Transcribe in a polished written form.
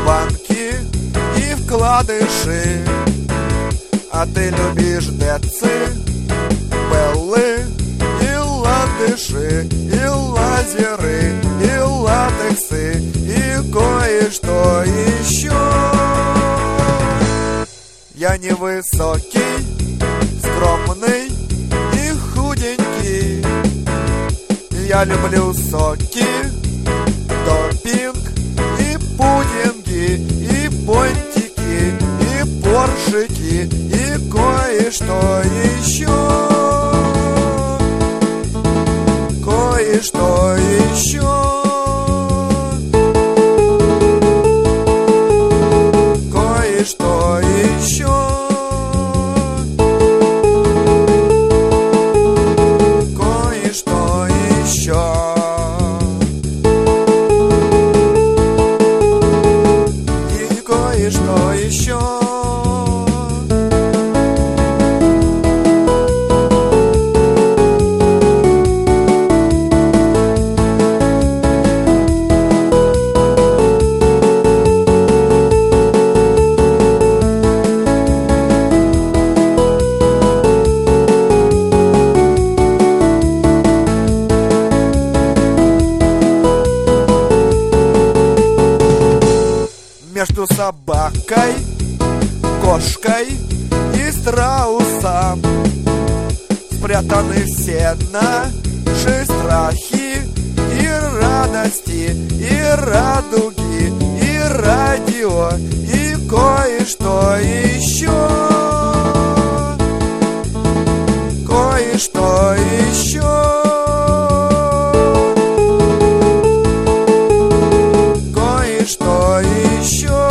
банки и вкладыши. А ты любишь деци, беллы и ландыши, и лазеры, и латексы, и кое-что еще. Я невысокий, скромный и худенький. Я люблю соки, допинг и пудинги, и понтики, и поршики, и кое-что еще. Кое-что еще. Кое-что еще. Кое-что еще. И кое-что еще. Между собакой, кошкой и страусом спрятаны все наши страхи и радости, и радуги, и радио, и кое-что еще. Кое-что еще. Кое-что еще.